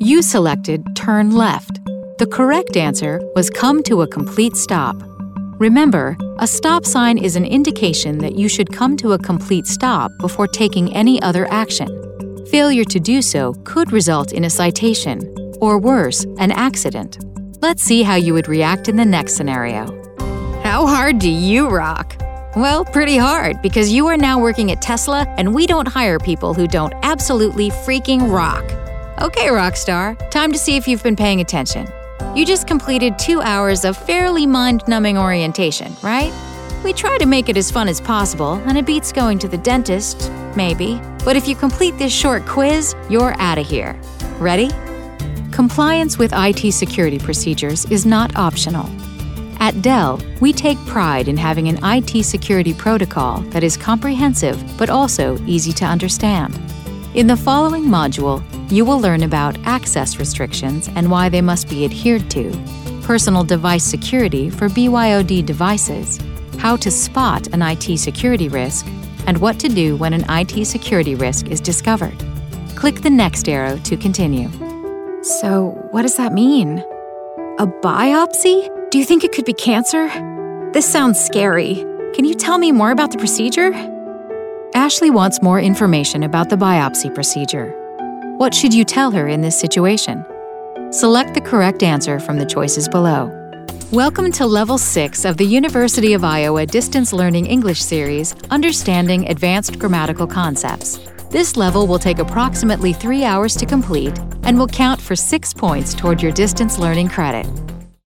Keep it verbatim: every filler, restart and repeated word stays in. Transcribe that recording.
You selected turn left. The correct answer was come to a complete stop. Remember, a stop sign is an indication that you should come to a complete stop before taking any other action. Failure to do so could result in a citation, or worse, an accident. Let's see how you would react in the next scenario. How hard do you rock? Well, pretty hard, because you are now working at Tesla and we don't hire people who don't absolutely freaking rock. Okay, Rockstar, time to see if you've been paying attention. You just completed two hours of fairly mind-numbing orientation, right? We try to make it as fun as possible, and it beats going to the dentist, maybe. But if you complete this short quiz, you're out of here. Ready? Compliance with I T security procedures is not optional. At Dell, we take pride in having an I T security protocol that is comprehensive but also easy to understand. In the following module, you will learn about access restrictions and why they must be adhered to, personal device security for B Y O D devices, how to spot an I T security risk, and what to do when an I T security risk is discovered. Click the next arrow to continue. So, what does that mean? A biopsy? Do you think it could be cancer? This sounds scary. Can you tell me more about the procedure? Ashley wants more information about the biopsy procedure. What should you tell her in this situation? Select the correct answer from the choices below. Welcome to Level six of the University of Iowa Distance Learning English Series, Understanding Advanced Grammatical Concepts. This level will take approximately three hours to complete and will count for six points toward your distance learning credit.